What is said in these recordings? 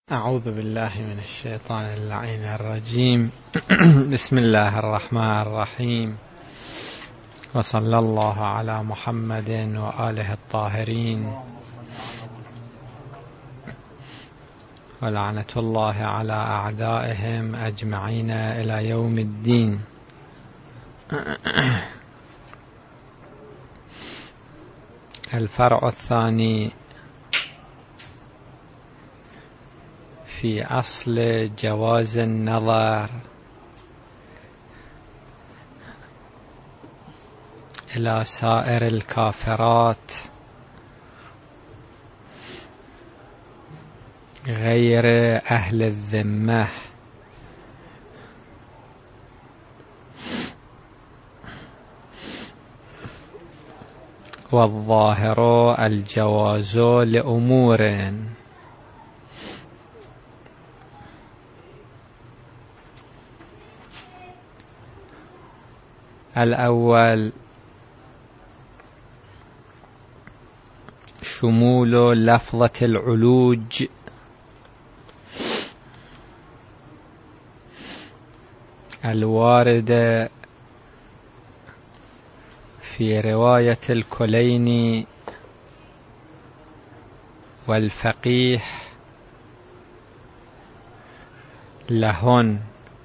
أعوذ بالله من الشيطان اللعين الرجيم. بسم الله الرحمن الرحيم، وصلى الله على محمد وآله الطاهرين، ولعنة الله على أعدائهم أجمعين إلى يوم الدين. الفرع الثاني في أصل جواز النظر إلى سائر الكافرات غير أهل الذمة، والظاهر الجواز لأمور: الأول شمول لفظة العلوج الواردة في رواية الكليني والفقيه لهن،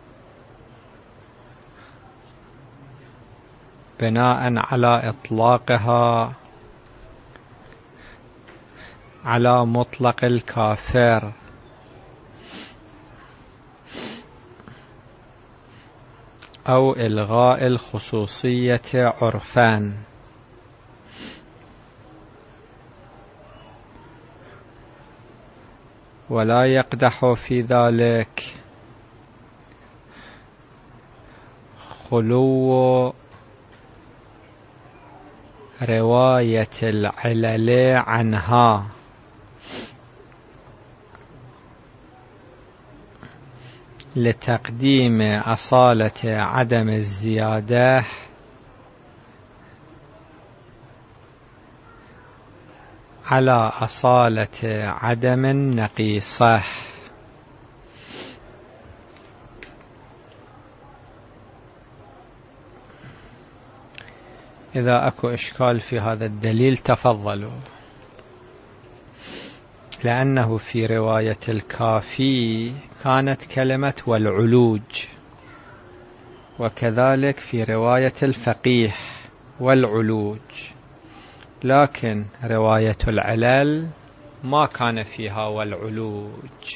بناء على إطلاقها على مطلق الكافر، أو إلغاء الخصوصية عرفان. ولا يقدح في ذلك خلو رواية العلل عنها، لتقديم أصالة عدم الزيادة على أصالة عدم النقيصة. إذا أكو إشكال في هذا الدليل تفضلوا، لأنه في رواية الكافي كانت كلمة والعلوج، وكذلك في رواية الفقيه والعلوج، لكن رواية العلل ما كان فيها والعلوج.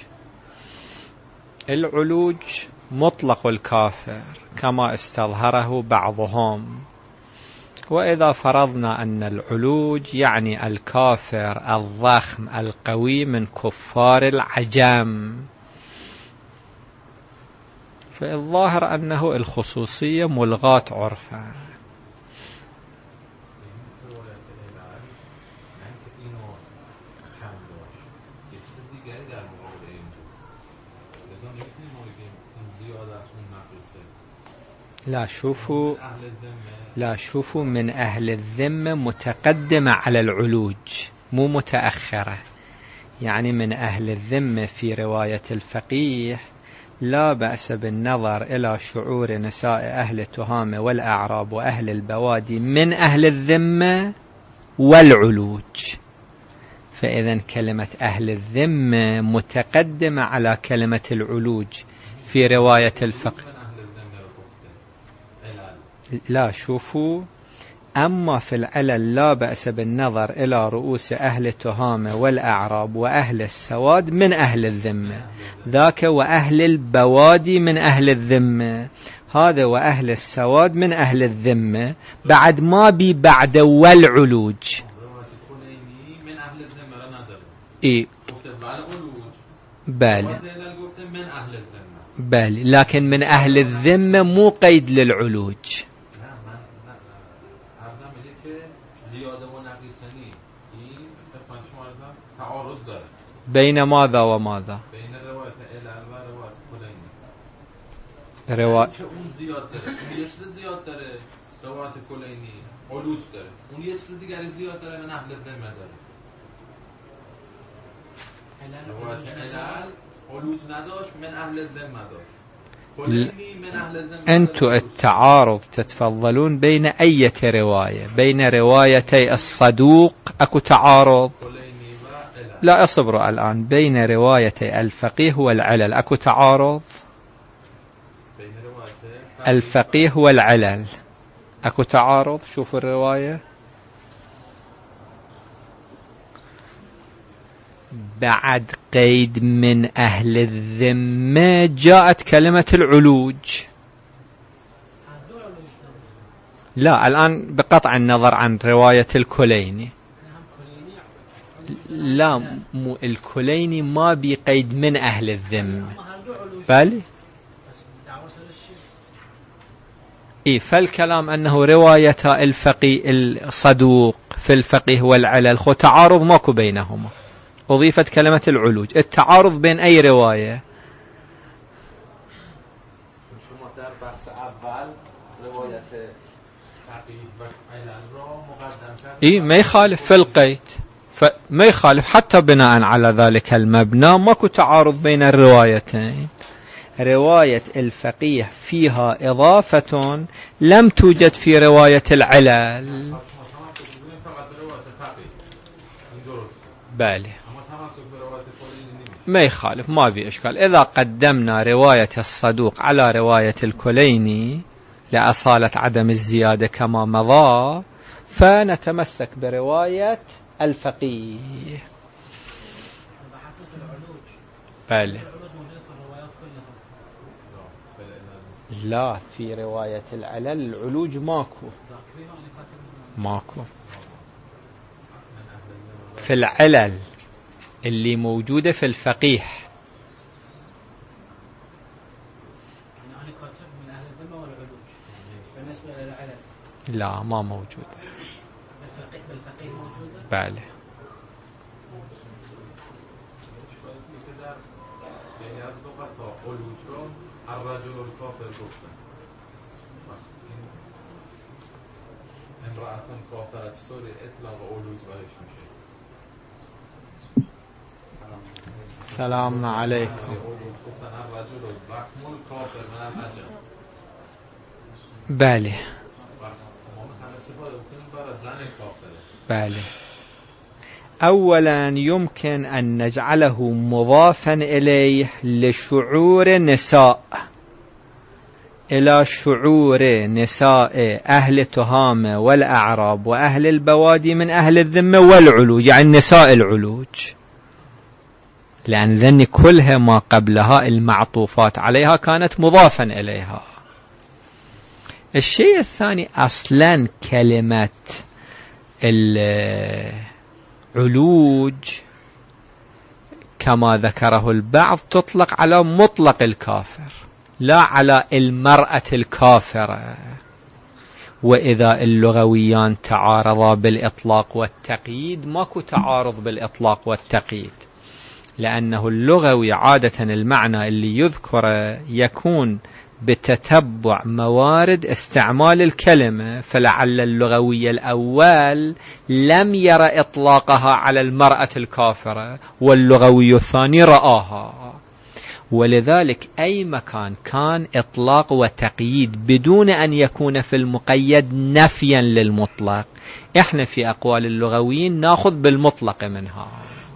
العلوج مطلق الكافر كما استظهره بعضهم، وإذا فرضنا أن العلوج يعني الكافر الضخم القوي من كفار العجم، فالظاهر أنه الخصوصية ملغاة عرفا. لا شوفوا من أهل الذمة متقدمة على العلوج مو متأخرة، يعني من أهل الذمة في رواية الفقيه لا بأس بالنظر إلى شعور نساء أهل التهامة والأعراب وأهل البوادي من أهل الذمة والعلوج، فإذا كلمة أهل الذمة متقدمة على كلمة العلوج في رواية الفقيه. لا شوفوا، أما في العلل لا بأس بالنظر إلى رؤوس أهل التهامة والأعراب وأهل السواد من أهل الذمة، ذاك وأهل البوادي من أهل الذمة، هذا وأهل السواد من أهل الذمة، بعد ما بي بعد والعلوج. إيه بالي، لكن من أهل الذمة مو قيد للعلوج. بين ماذا وماذا؟ بين رواية العلل ورواية الكليني. رواية اون زیاد داره، اون یه چیز زیاد داره، رواية الكليني علوج داره، اون یه چیز دیگری زیاد داره، من اهل الذمه داره. رواية العلل علوج نداشت من أهل الذمة داشت. كليني من أهل الذمة. أنتوا التعارض تتفضلون بين أي رواية؟ بين روايتي الصدوق أكو تعارض؟ لا اصبروا الآن. بين روايتي الفقيه والعلل أكو تعارض؟ الفقيه والعلل أكو تعارض؟ شوفوا الرواية. بعد قيد من أهل الذمة جاءت كلمة العلوج. لا الآن بقطع النظر عن رواية الكليني. لا مو الكليني ما بقيد من أهل الذمة. بل فالكلام أنه رواية الفقيه الصدوق في الفقيه والعلل خو تعارض ماكو بينهما، أضيفت كلمة العلوج. التعارض بين أي رواية؟ ما يخالف في القيد، ما يخالف حتى بناء على ذلك المبنى ماكو تعارض بين الروايتين. رواية الفقيه فيها إضافة لم توجد في رواية العلل. بالي ما يخالف، ما في إشكال. إذا قدمنا رواية الصدوق على رواية الكليني لأصالة عدم الزيادة كما مضى، فنتمسك برواية الفقيه. بالي لا، في رواية العلل العلوج ماكو. في العلل اللي موجودة في الفقيه. لا ما موجودة. بالفقيه موجودة. بالي الرجل الكافر گفتن امرأة كافرة سوری اطلاق علوج برش میشه. سلام علیکم. الرجل الضخم الكافر من العجم. بله بله. أولا يمكن أن نجعله مضافا إليه لشعور نساء، إلى شعور نساء أهل تهامة والأعراب وأهل البوادي من أهل الذمة والعلوج، يعني نساء العلوج، لأن ذن كلها ما قبلها المعطوفات عليها كانت مضافا إليها. الشيء الثاني، أصلا كلمة العلوج كما ذكره البعض تطلق على مطلق الكافر، لا على المرأة الكافرة. وإذا اللغويان تعارضا بالإطلاق والتقييد ماكو تعارض بالإطلاق والتقييد، لأنه اللغوي عادة المعنى اللي يذكره يكون بتتبع موارد استعمال الكلمة، فلعل اللغوي الأول لم يرى إطلاقها على المرأة الكافرة واللغوي الثاني رآها، ولذلك أي مكان كان إطلاق وتقييد بدون أن يكون في المقيد نفيا للمطلق، إحنا في أقوال اللغويين نأخذ بالمطلق منها.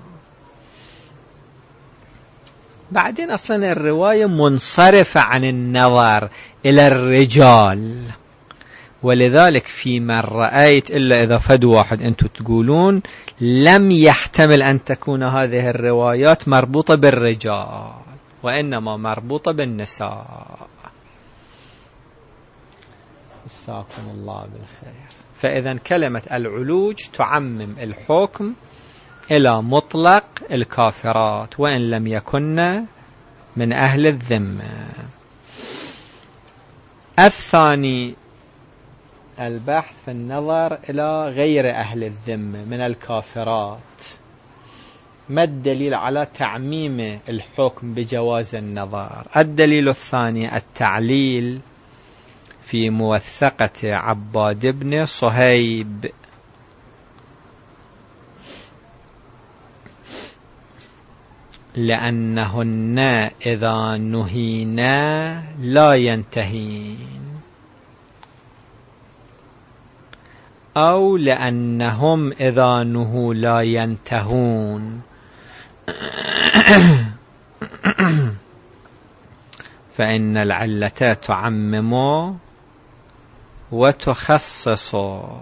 بعدين أصلا الرواية منصرفة عن النظر إلى الرجال، ولذلك في من رأيت إلا إذا فد واحد أنتم تقولون لم يحتمل أن تكون هذه الروايات مربوطة بالرجال وإنما مربوطة بالنساء. جزاكم الله بالخير. فإذا كلمة العلوج تعمم الحكم إلى مطلق الكافرات وإن لم يكن من أهل الذمة. الثاني البحث في النظر إلى غير أهل الذمة من الكافرات. ما الدليل على تعميم الحكم بجواز النظر؟ الدليل الثاني التعليل في موثقة عباد بن صهيب. لأنهن إذا نهينا لا ينتهين، أو لأنهم إذا نهوا لا ينتهون. فإن العلة تعمم وتخصص.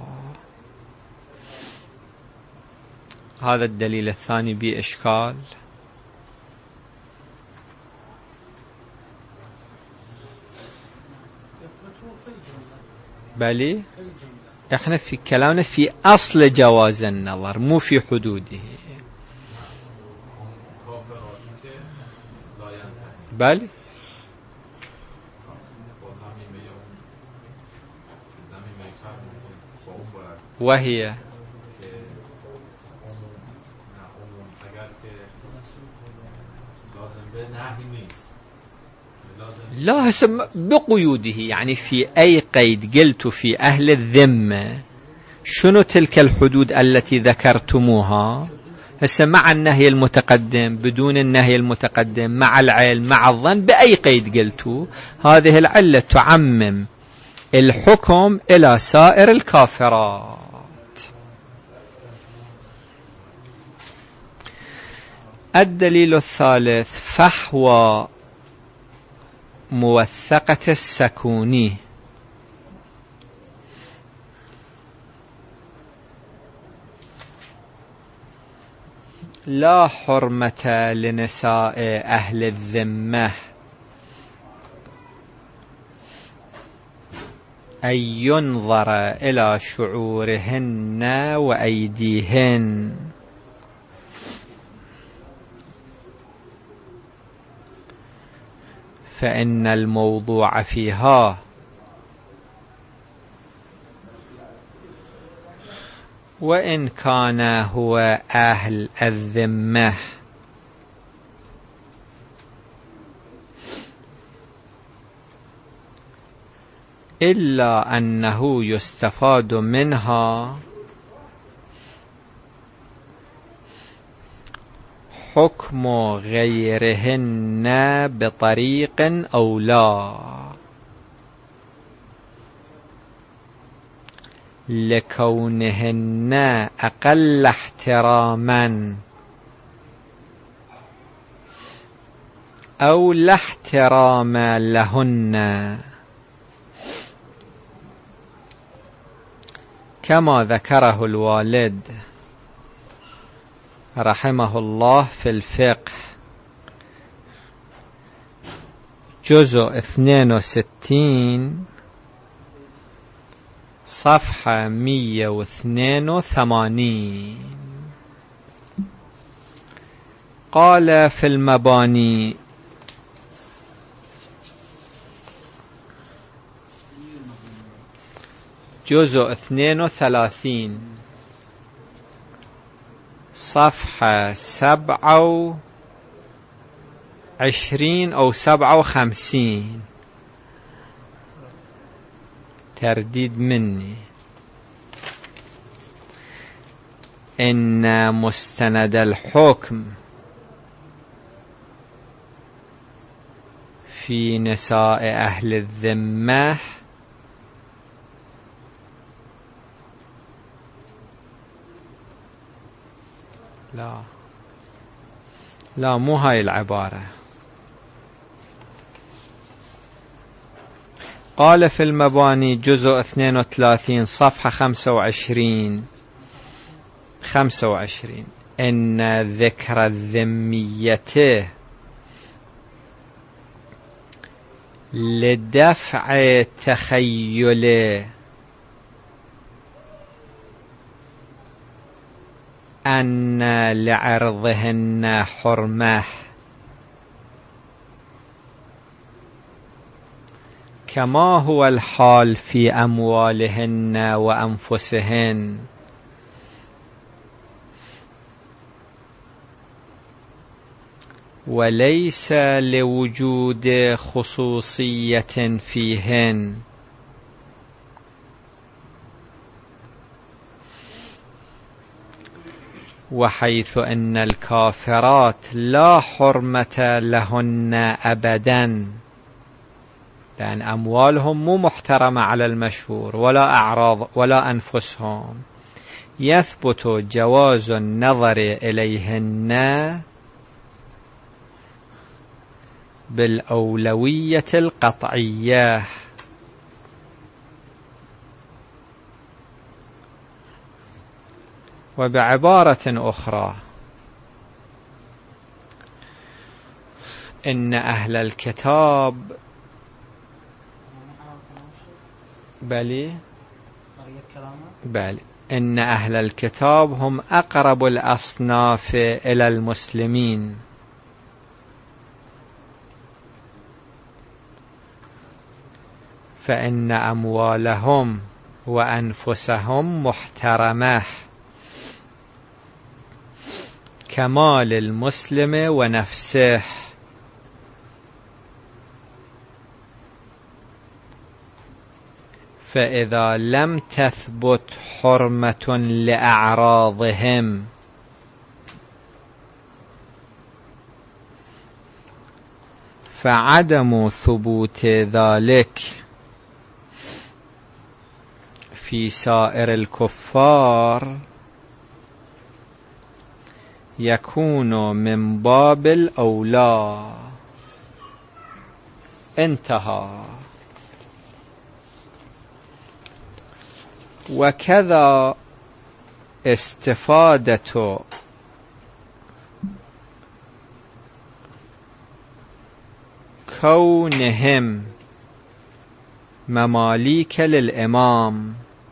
هذا الدليل الثاني بإشكال. بلي احنا في كلامنا في أصل جواز النظر مو في حدوده. بلي وهي لا بقيوده، يعني في أي قيد قلت في أهل الذمة شنو تلك الحدود التي ذكرتموها؟ هسه مع النهي المتقدم، بدون النهي المتقدم، مع العلم، مع الظن، بأي قيد قلتوا هذه العلة تعمم الحكم إلى سائر الكافرات. الدليل الثالث فحوى موثقة السكوني. لا حرمة لنساء أهل الذمة أن ينظر إلى شعورهن وأيديهن، فإن الموضوع فيها وإن كان هو أهل الذمة إلا أنه يستفاد منها حكم غيرهن بطريق أو لا، لكونهن أقل احتراما أو لا احترام لهن، كما ذكره الوالد رحمه الله في الفقه جزء 62 صفحة 182. قال في المباني جزء 32 صفحة 27 أو 57، ترديد مني، إن مستند الحكم في نساء أهل الذمة لا مو هاي العبارة. قال في المباني جزء 32 صفحة 25 إن ذكر الذمية لدفع تخيل أن لعرضهن حرمة كما هو الحال في أموالهن وأنفسهن، وليس لوجود خصوصية فيهن، وحيث أن الكافرات لا حرمة لهن أبدا، لأن أموالهم مو محترمة على المشهور ولا أعراض ولا أنفسهم، يثبت جواز النظر إليهن بالأولوية القطعية. وبعبارة أخرى، إن أهل الكتاب إن أهل الكتاب هم أقرب الأصناف إلى المسلمين، فإن أموالهم وأنفسهم محترمة كمال المسلم ونفسه. فإذا لم تثبت حرمة لأعراضهم فعدم ثبوت ذلك في سائر الكفار يكون من باب الأولى. انتهى. وكذا استفادة كونهم مماليك للإمام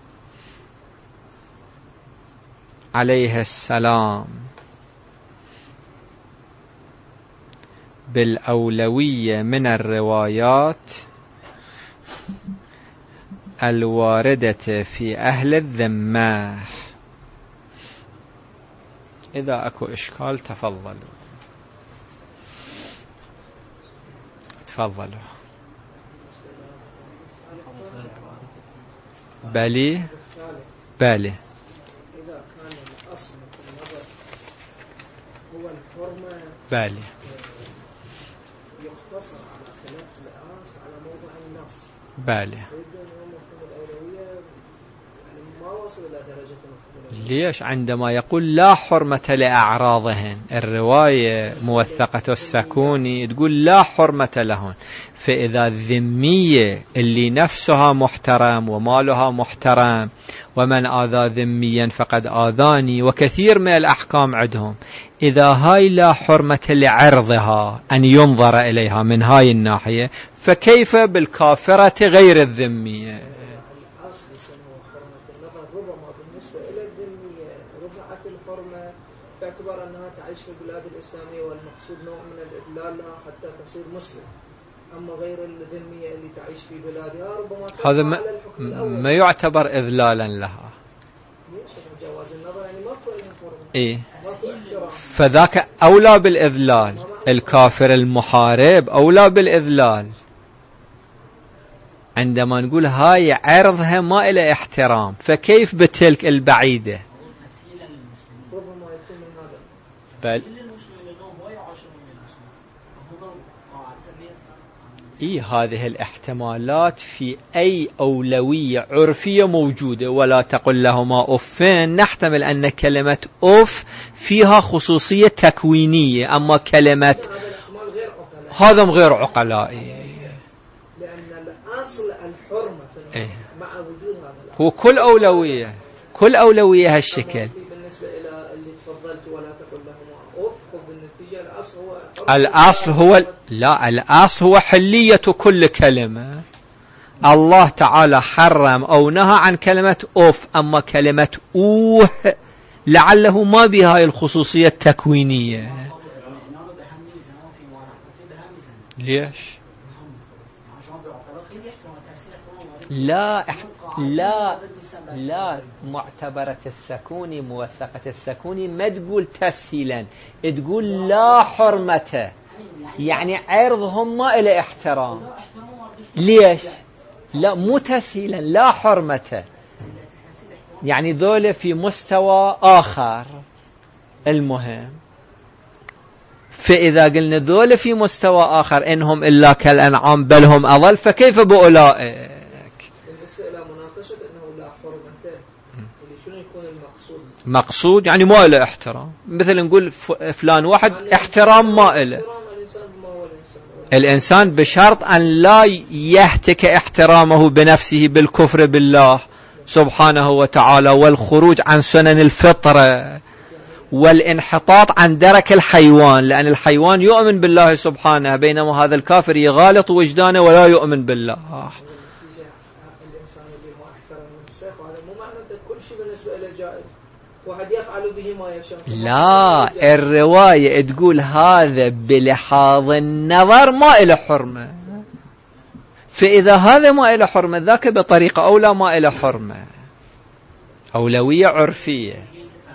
عليه السلام بالأولوية من الروايات الواردة في أهل الذمة. إذا أكو إشكال تفضلوا. بلي إذا كان الأصل في النظر هو الحرمة بلي يقتصر على خلاف الأنس على موضع النص بلي ليش عندما يقول لا حرمة لأعراضهن، الرواية موثقة السكوني تقول لا حرمة لهن، فإذا الذمية اللي نفسها محترم ومالها محترم ومن آذى ذميا فقد آذاني وكثير من الأحكام عندهم، إذا هاي لا حرمة لعرضها أن ينظر إليها من هاي الناحية، فكيف بالكافرة غير الذمية؟ باعتبار أنها تعيش في البلاد الإسلامية والمقصود نوع من الإذلال لها حتى تصير مسلم، أما غير الذمية اللي تعيش في بلادها ربما هذا ما يعتبر إذلالا لها. جواز النظر يعني ماكو حرمة. إيه، فذاك أولى بالإذلال، الكافر المحارب أولى بالإذلال. عندما نقول هاي عرضها ما إلى احترام، فكيف بتلك البعيدة؟ هذه الاحتمالات في أي أولوية عرفية موجودة، ولا تقل لهما أفين. نحتمل أن كلمة أف فيها خصوصية تكوينية، أما كلمة هذا غير عقلائي، لأن الأصل الحرمة مع وجود هذا هو كل أولوية هالشكل. بالنسبة إلى اللي تفضلت ولا تقل لهما أف، بالنتيجة الأصل هو حلية كل كلمة. الله تعالى حرم أو نهى عن كلمة أف، أما كلمة أوه لعله ما بها الخصوصية التكوينية. ليش؟ لا معتبرة السكوني موثقة السكوني ما تقول تسهيلا، تقول لا حرمة، يعني عرضهم ما إلى احترام. ليش؟ لا مو تسهيلا، لا حرمة، يعني ذول في مستوى آخر. المهم. فإذا قلنا ذول في مستوى آخر إنهم إلا كالأنعام بل هم أضل، فكيف بأولئك؟ بالنسبة إلى مناقشة أنه لا حرمة، شنو يكون المقصود؟ مقصود يعني ما إله احترام، مثل نقول فلان واحد يعني احترام ما إله. الإنسان بشرط أن لا يهتك احترامه بنفسه بالكفر بالله سبحانه وتعالى والخروج عن سنن الفطرة والانحطاط عن درك الحيوان، لأن الحيوان يؤمن بالله سبحانه بينما هذا الكافر يغالط وجدانه ولا يؤمن بالله. الإنسان اللي ما احترم نفسه هذا مو معنى كل شيء بالنسبة له جائز، واحد يفعل به ما يشاء. لا، الرواية تقول هذا بلحاظ النظر ما إله حرمة، فإذا هذا ما إله حرمة ذاك بطريقة أولى ما إله حرمة، أولوية عرفية.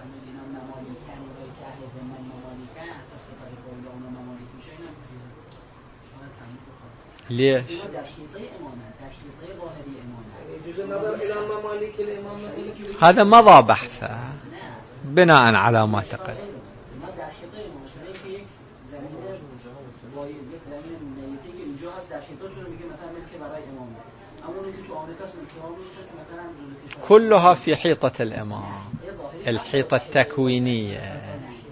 ليش؟ هذا مضى بحثه بناء على ما تقل. كلها في حيطة الإمام، الحيطة التكوينية.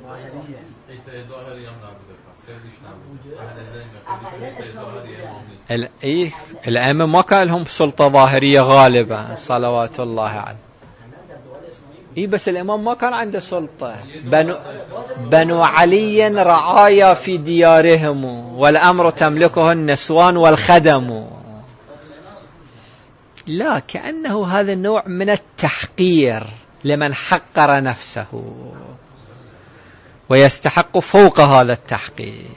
الأئمة ما كان لهم سلطة ظاهرية غالبا صلوات الله عليه. بس الإمام ما كان عنده سلطة. بنو علي رعايا في ديارهم والأمر تملكه النسوان والخدم. لا، كأنه هذا النوع من التحقير لمن حقر نفسه ويستحق فوق هذا التحقير.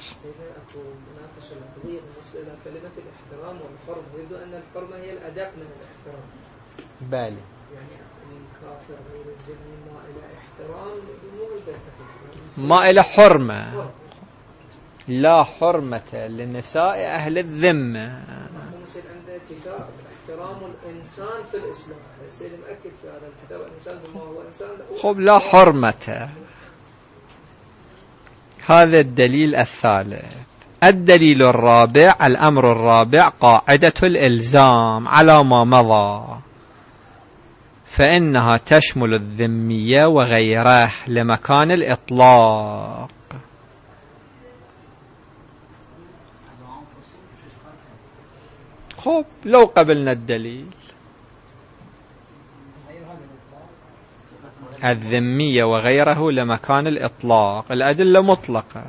كلمة الاحترام والحرمة، يبدو أن الحرمة هي الأدق من الاحترام. بالي يعني الكافر غير الذمي ما إلى احترام ما إلى حرمة. لا حرمة للنساء أهل الذمة. مثل عند كتاب احترام الإنسان في الإسلام، السيد مؤكد في هذا الكتاب الإنسان بما هو إنسان. خب لا حرمة. هذا الدليل الثالث. الدليل الرابع، الأمر الرابع، قاعدة الإلزام على ما مضى، فإنها تشمل الذمية وغيره لمكان الإطلاق. خب لو قبلنا الدليل الذمية وغيره لمكان الإطلاق، الأدلة مطلقة.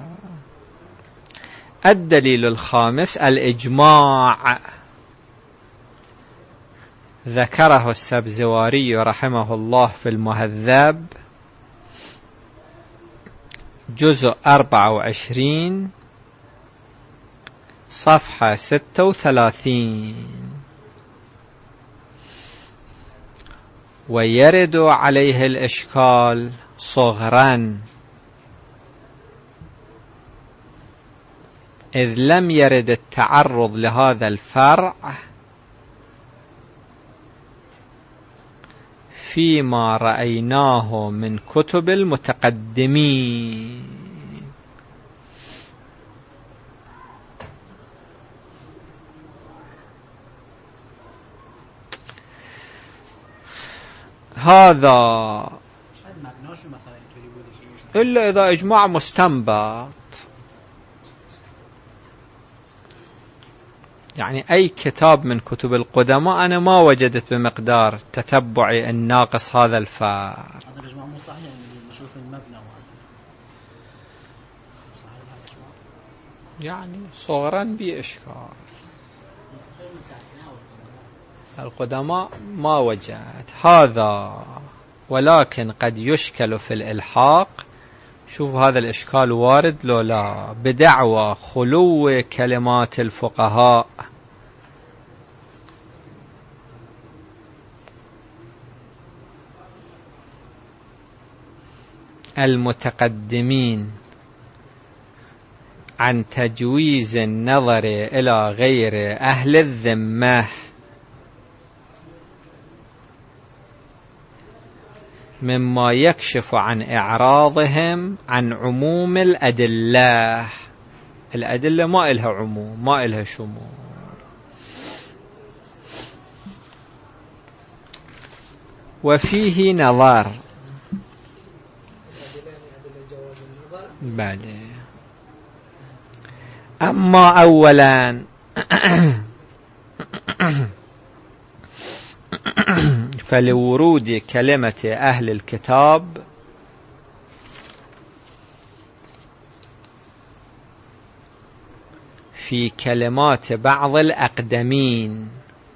الدليل الخامس الإجماع، ذكره السبزواري رحمه الله في المهذب جزء 24 صفحة 36، ويرد عليه الإشكال صغرا إذ لم يرد التعرض لهذا الفرع فيما رأيناه من كتب المتقدمين. هذا إلا إذا إجماع مستنبط، يعني أي كتاب من كتب القدماء أنا ما وجدت بمقدار تتبعي الناقص هذا الفار. هذا الإجماع مو صحيح، نشوف المبنى يعني صغرا بإشكال. القدماء ما وجدت هذا، ولكن قد يشكل في الإلحاق. شوف هذا الإشكال وارد لو لا، بدعوى خلو كلمات الفقهاء المتقدمين عن تجويز النظر إلى غير أهل الذمة مما يكشف عن إعراضهم عن عموم الأدلة. الأدلة ما إلها عموم، ما إلها شمول. وفيه نظر. بله. أما أولا فلورود كلمة أهل الكتاب في كلمات بعض الأقدمين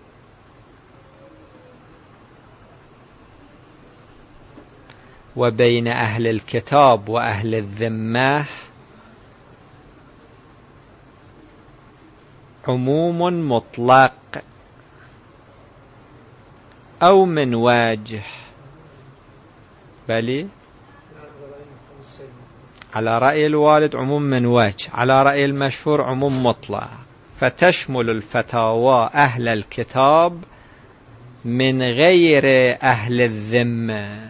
وبين أهل الكتاب وأهل الذمة عموم مطلق أو من واجه. بلي على رأي الوالد عموم من وجه، على رأي المشهور عموم مطلق، فتشمل الفتاوى أهل الكتاب من غير أهل الذمة.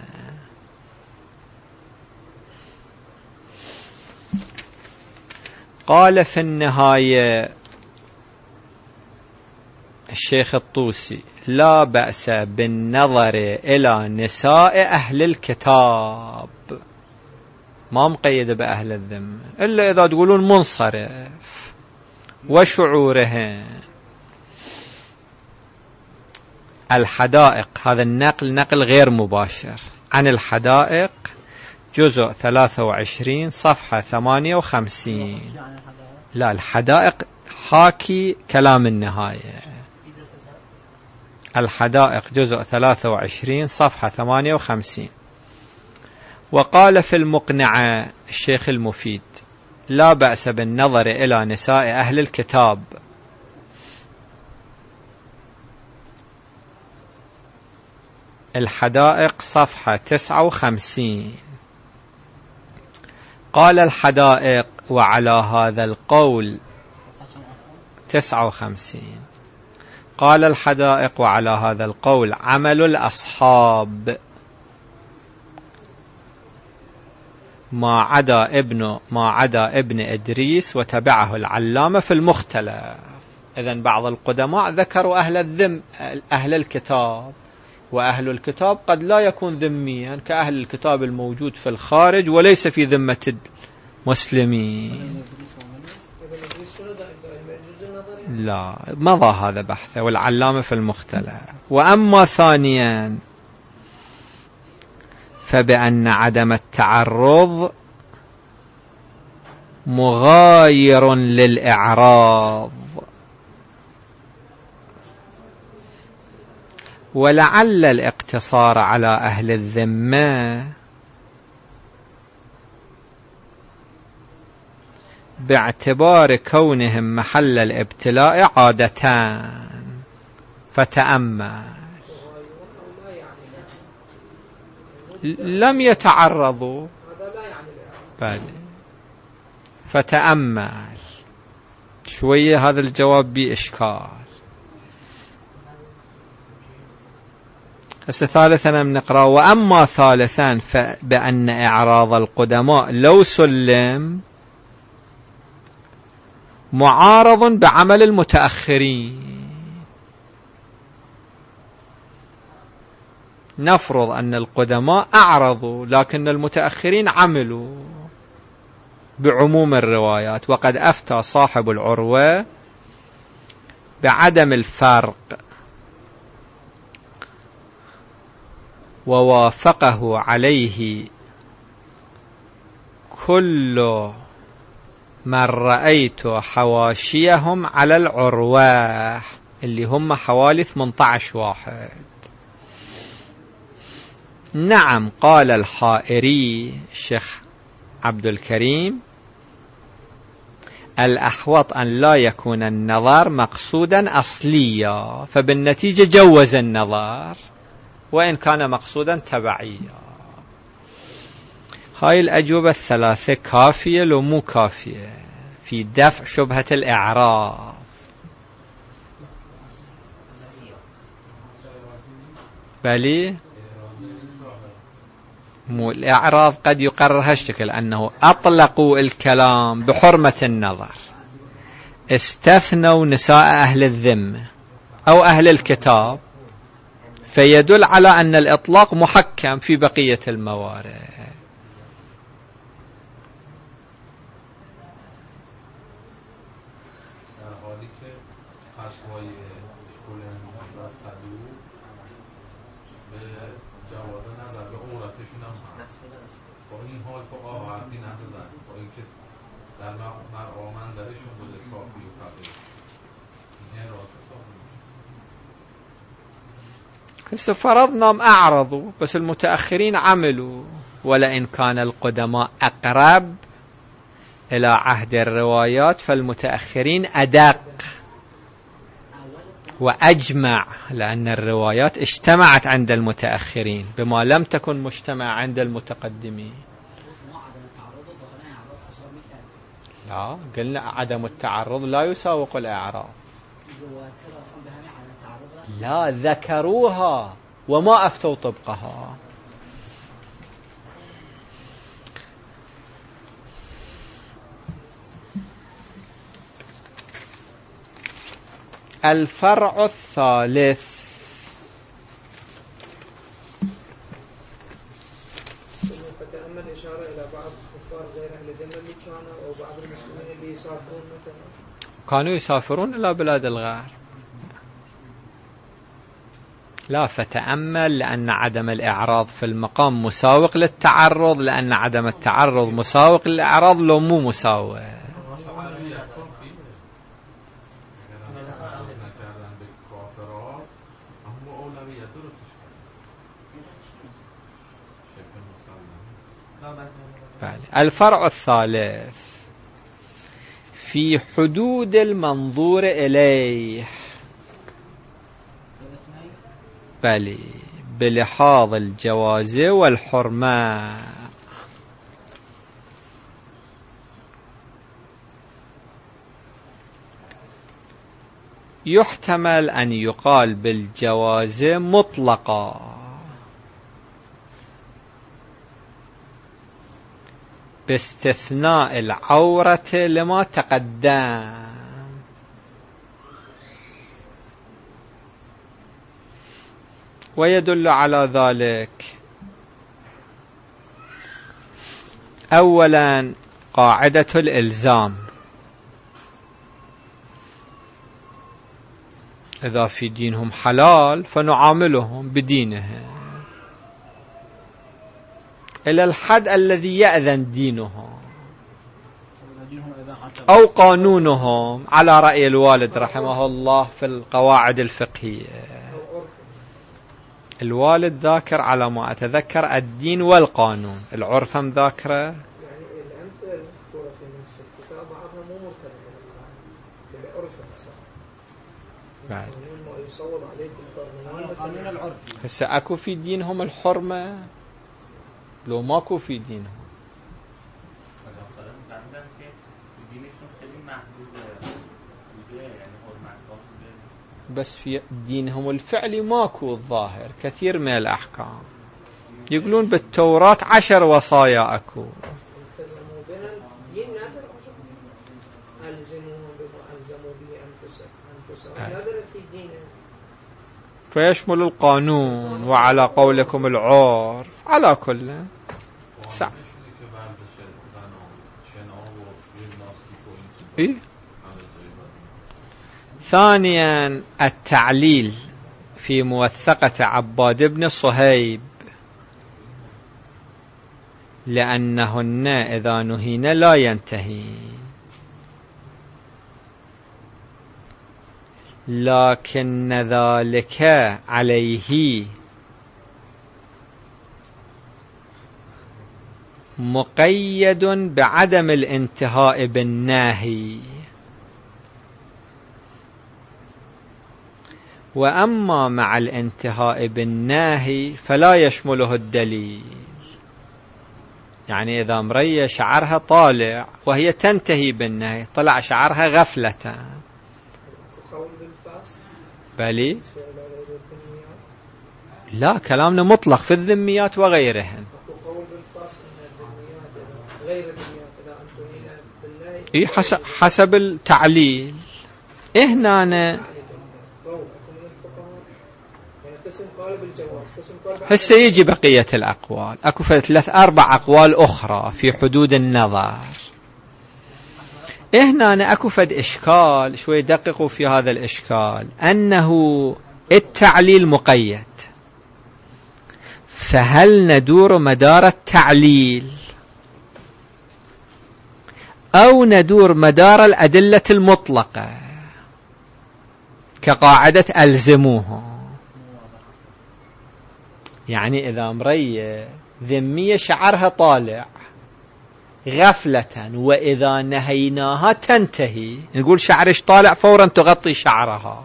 قال في النهاية الشيخ الطوسي: لا بأس بالنظر إلى نساء أهل الكتاب، ما مقيد بأهل الذمة إلا إذا تقولون منصرف وشعورهم. الحدائق، هذا النقل نقل غير مباشر عن الحدائق، جزء 23 صفحة 58. لا، الحدائق حاكي كلام النهاية. الحدائق جزء 23 صفحة 58. وقال في المقنعة الشيخ المفيد: لا بأس بالنظر إلى نساء أهل الكتاب. الحدائق صفحة 59. قال الحدائق: وعلى هذا القول 59. قال الحدائق: وعلى هذا القول عمل الأصحاب ما عدا ابن إدريس وتبعه العلامة في المختلف. إذن بعض القدماء ذكروا أهل الكتاب، وأهل الكتاب قد لا يكون ذميا كأهل الكتاب الموجود في الخارج وليس في ذمة المسلمين. لا، مضى هذا بحثه والعلامة في المختلف. وأما ثانيا فبأن عدم التعرض مغاير للإعراض، ولعل الاقتصار على أهل الذمة باعتبار كونهم محل الابتلاء عادتان. فتأمل، لم يتعرضوا، فتأمل شوية، هذا الجواب بإشكال. ثالثا نقرأ: وأما ثالثا فبأن إعراض القدماء لو سلم معارض بعمل المتأخرين. نفرض أن القدماء أعرضوا لكن المتأخرين عملوا بعموم الروايات، وقد أفتى صاحب العروة بعدم الفرق ووافقه عليه كل من رأيت حواشيهم على العروة، اللي هم حوالي 18 واحد. نعم، قال الحائري الشيخ عبد الكريم: الأحوط أن لا يكون النظر مقصودا أصليا، فبالنتيجة جوز النظر وإن كان مقصودا تبعيا. هاي الأجوبة الثلاثة كافية لو مو كافية في دفع شبهة الإعراض؟ بلي مو الإعراض قد يقرر هالشكل أنه أطلقوا الكلام بحرمة النظر، استثنوا نساء أهل الذمة أو أهل الكتاب، فيدل على أن الإطلاق محكم في بقية الموارد. هسه فرضنا أعرضوا بس المتأخرين عملوا، ولئن كان القدماء أقرب إلى عهد الروايات فالمتأخرين أدق وأجمع، لأن الروايات اجتمعت عند المتأخرين بما لم تكن مجتمع عند المتقدمين. لا، قلنا عدم التعرض لا يساوق الإعراض. لا، ذكروها وما أفتوا طبقها. الفرع الثالث فتأمل إشارة إلى بعض كفار غير أهل الذمة اللي كانوا أو بعض المسلمين اللي يسافرون مثلا، كانوا يسافرون إلى بلاد الغير. لا، فتأمل لأن عدم الإعراض في المقام مساوق للتعرض، لأن عدم التعرض مساوق للإعراض لو مو مساوق. الفرع الثالث في حدود المنظور إليه، بلي بلحاظ الجواز والحرمة. يحتمل أن يقال بالجواز مطلقا باستثناء العورة لما تقدم، ويدل على ذلك أولا قاعدة الإلزام، إذا في دينهم حلال فنعاملهم بدينهم إلى الحد الذي يأذن دينهم أو قانونهم، على رأي الوالد رحمه الله في القواعد الفقهية. الوالد ذاكر على ما أتذكر الدين والقانون، العرف هم ذاكره. يعني الأمثلة المذكورة في نفس الكتاب بعضها مو مرتبطة بالعرف بعد ما يصور عليه في القانون العرفي. هسه أكو في دينهم الحرمة لو ماكو في دينهم؟ بس في دينهم الفعلي ماكو الظاهر كثير من الأحكام. يقولون بالتوراة 10 وصايا أكو. التزموا بنا الدين نادر ألزموهم بما ألزموا به أنفسهم نادر في دينهم، فيشمل القانون وعلى قولكم العرف على كل سعر. إيه؟ ثانيا التعليل في موثقة عباد بن صهيب، لأنهن إذا نهين لا ينتهين، لكن ذلك عليه مقيد بعدم الانتهاء بالناهي، وأما مع الانتهاء بالناهي فلا يشمله الدليل. يعني إذا مرية شعرها طالع وهي تنتهي بالنهي، طلع شعرها غفلة، بلي لا، كلامنا مطلق في الذميات وغيرهن. قول غير ذمية إذا أنتم هنا بالله حسب التعليل. هنا أنا هسه يجي بقية الأقوال. أكو 3-4 أقوال أخرى في حدود النظر. هنا أنا أكو فد إشكال شوي دققوا في هذا الإشكال، أنه التعليل مقيد، فهل ندور مدار التعليل أو ندور مدار الأدلة المطلقة كقاعدة ألزموه؟ يعني إذا امرية ذمية شعرها طالع غفلة وإذا نهيناها تنتهي، نقول شعرش طالع فورا تغطي شعرها،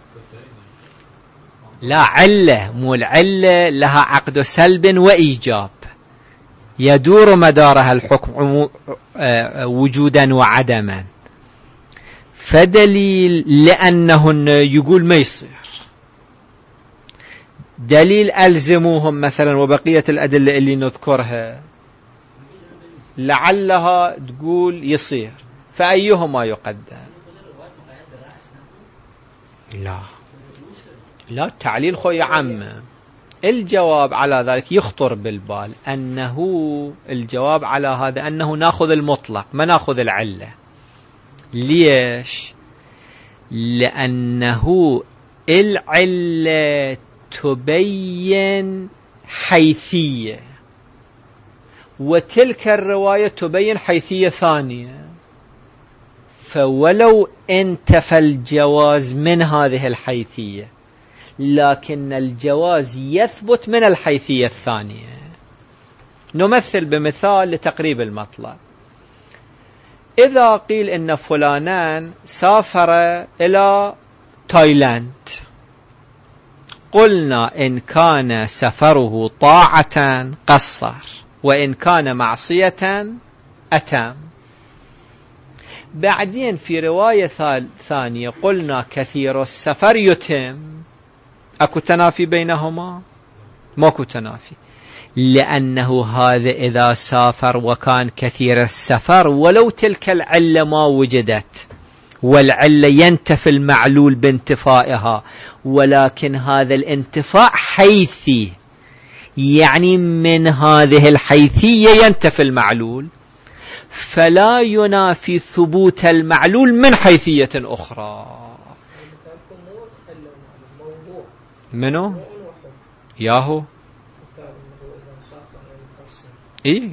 لا علة، مو العلة لها عقد سلب وإيجاب يدور مدارها الحكم وجودا وعدما، فدليل لأنهن يقول ما يصير، دليل ألزموهم مثلا وبقية الأدلة اللي نذكرها لعلها تقول يصير، فأيهما يقدم؟ لا التعليل خوي عم. الجواب على ذلك يخطر بالبال أنه الجواب على هذا أنه ناخذ المطلق ما ناخذ العلة. ليش؟ لأنه العلة تبين حيثية وتلك الرواية تبين حيثية ثانية، فولو انتفى الجواز من هذه الحيثية لكن الجواز يثبت من الحيثية الثانية. نمثل بمثال لتقريب المطلب. إذا قيل إن فلانان سافر إلى تايلاند، قلنا إن كان سفره طاعة قصر وإن كان معصية أتم. بعدين في رواية ثانية قلنا كثير السفر يتم. أكو تنافي بينهما؟ ماكو تنافي، لأنه هذا إذا سافر وكان كثير السفر ولو تلك العلة ما وجدت، والعلة ينتفي المعلول بانتفائها، ولكن هذا الانتفاء حيثي، يعني من هذه الحيثية ينتفي المعلول، فلا ينافي ثبوت المعلول من حيثية أخرى. منو؟ ياهو إيه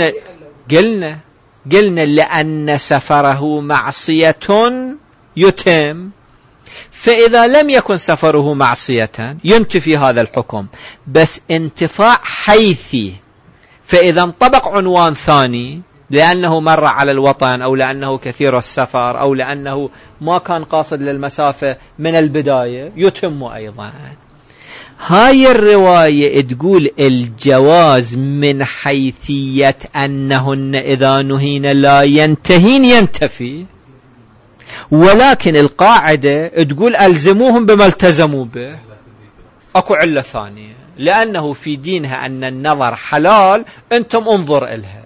قلنا لأن سفره معصية يتم، فإذا لم يكن سفره معصية ينتفي هذا الحكم، بس انتفاع حيثي. فإذا انطبق عنوان ثاني لأنه مر على الوطن أو لأنه كثير السفر أو لأنه ما كان قاصد للمسافة من البداية يتم أيضا. هاي الرواية تقول الجواز من حيثية أنهن إذا نهين لا ينتهين ينتفي، ولكن القاعدة تقول ألزموهم بما التزموا به. أكو علة ثانية، لأنه في دينها أن النظر حلال، أنتم انظر إلها،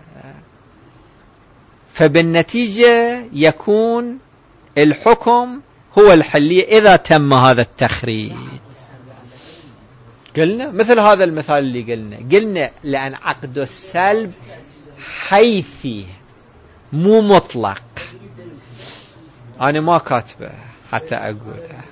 فبالنتيجة يكون الحكم هو الحلية إذا تم هذا التخريج. قلنا مثل هذا المثال اللي قلنا لأن عقد السلب حيثي مو مطلق. أنا ما كاتبه حتى أقولها.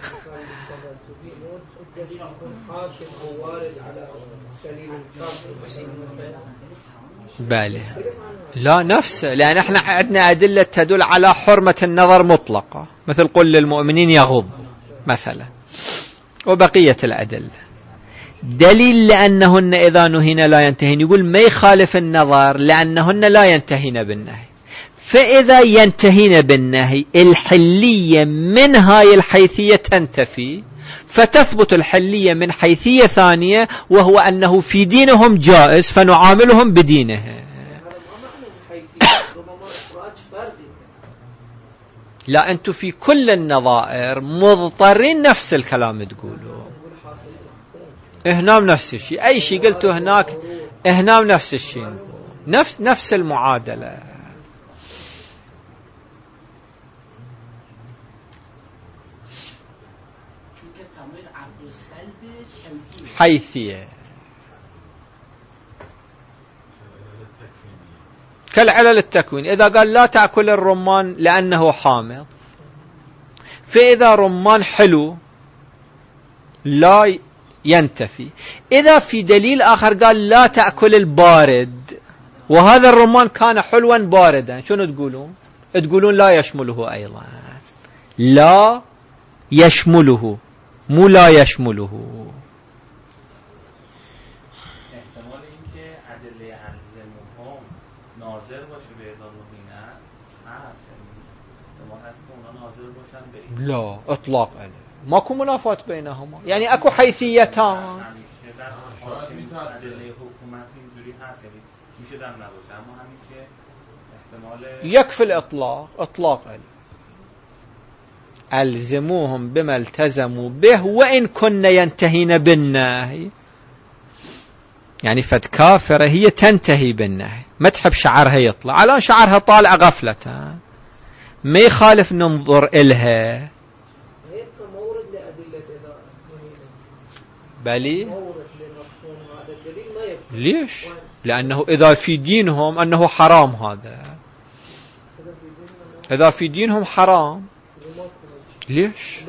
بالي لا نفسه، لأن احنا عندنا أدلة تدل على حرمة النظر مطلقة، مثل قل للمؤمنين يغض مثلا، وبقية الأدلة. دليل لأنهن إذا نهين لا ينتهين، يقول ما يخالف النظر لأنهن لا ينتهين بالنهي، فإذا ينتهين بالنهي الحلية من هاي الحيثية تنتفي، فتثبت الحلية من حيثية ثانية، وهو أنه في دينهم جائز فنعاملهم بدينه. لا أنتم في كل النظائر مضطرين نفس الكلام تقولوا، هنا نفس الشيء، أي شيء قلتوا هناك هنا نفس الشيء. نفس المعادلة. حيثية كالعلل التكوين. إذا قال لا تأكل الرمان لأنه حامض، فإذا رمان حلو لا ينتفي. إذا في دليل آخر قال لا تأكل البارد وهذا الرمان كان حلوا باردا، شنو تقولون؟ تقولون لا يشمله أيضا. لا يشمله، مو لا يشمله. احتمال اینکه ادله الزمهم ناظر باشه به اعدام مبینه هست، احتمال هست که اونا ناظر باشن به این. لا اطلاق عليه، ماكو منافات بينهما، يعني اكو حيثيتان. ادله حکومت اینجوری هست، یعنی میشه دم نباشه، اما همین که احتمال يكفي الاطلاق، اطلاق عليه. الزموهم بما التزموا به وان كنا ينتهين بالنهي. يعني فد كافرة هي تنتهي بالنهي، ما تحب شعرها يطلع، الآن شعرها طالع غفلة، ما يخالف ننظر إلها. بلي ليش؟ لأنه إذا في دينهم أنه حرام، هذا إذا في دينهم حرام. ليش؟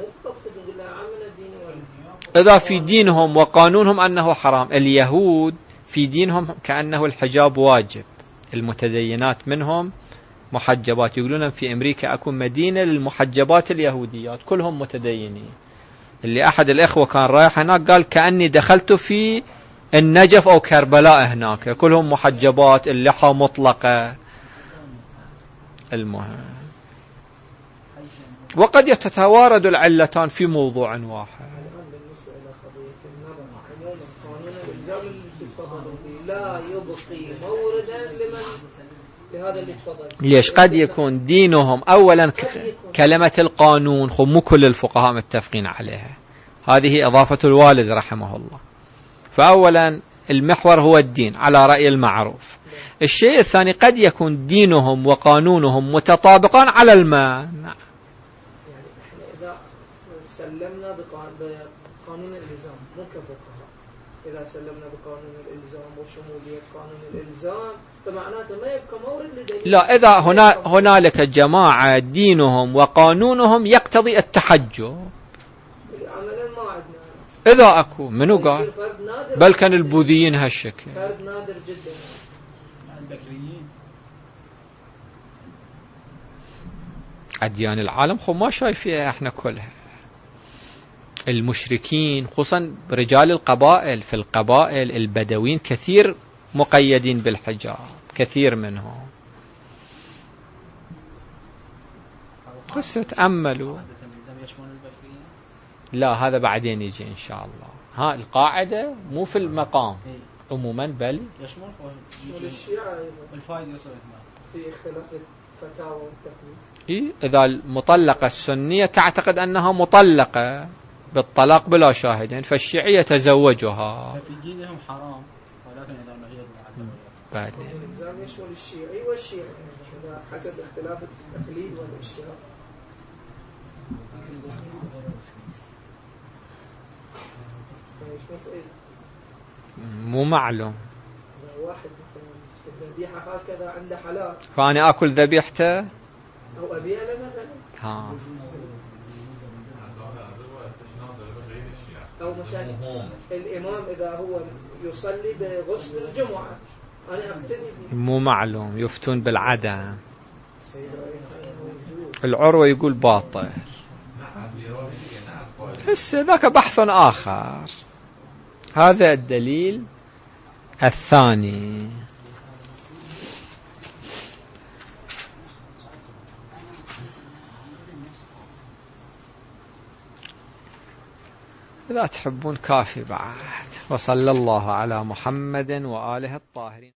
إذا في دينهم وقانونهم أنه حرام. اليهود في دينهم كأنه الحجاب واجب، المتدينات منهم محجبات. يقولون في أمريكا أكو مدينة للمحجبات اليهوديات كلهم متدينين. اللي أحد الإخوة كان رايح هناك قال كأني دخلت في النجف أو كربلاء، هناك كلهم محجبات، اللحى مطلقة. المهم، وقد يتوارد العلتان في موضوع واحد. لا يبقي موردا لهذا اللي تفضل. ليش؟ قد يكون دينهم أولا كلمة القانون، مو كل الفقهاء متفقين عليها، هذه إضافة الوالد رحمه الله. فأولا المحور هو الدين على رأي المعروف. الشيء الثاني قد يكون دينهم وقانونهم متطابقان على المعنى. يعني احنا إذا سلمنا بقانون الإلزام مو كفقهاء، إذا سلمنا بقانون الإلزام وشمولية قانون الإلزام فمعناته ما يبقى مورد لدليل. لا، إذا هنالك جماعة دينهم وقانونهم يقتضي التحجب، إذا أكو منو قال؟ بل كان البوذيين هالشكل، فرد نادر جدا. أديان العالم خو ما شايفيها احنا كلها. المشركين خصوصا رجال القبائل، في القبائل البدوين كثير مقيدين بالحجاب، كثير منهم. بس تأملوا. لا، هذا بعدين يجي إن شاء الله. ها القاعدة مو في المقام عموما، بل يشمل الشيعة الفائدة في اختلاف الفتاوى والتقليد. إذا المطلقة السنية تعتقد أنها مطلقة بالطلاق بلا شاهدين، فالشيعية تزوجها. ففي دينهم حرام، ولكن إذا نهيت بعد الإلزام يشمل الشيعي والشيعي حسب اختلاف التقليد والاشتراك. مو معلوم. واحد الذبيحة هكذا عنده حلال، فأنا أكل ذبيحته أو أبيع له مثلا. ها. أو مثلا الإمام إذا هو يصلي بغسل الجمعة أنا أقتدي به. مو معلوم، يفتون بالعدم. العروة يقول باطل. هسه ذاك بحث آخر. هذا الدليل الثاني. إذا تحبون كافي بعد. وصلى الله على محمد وآله الطاهرين.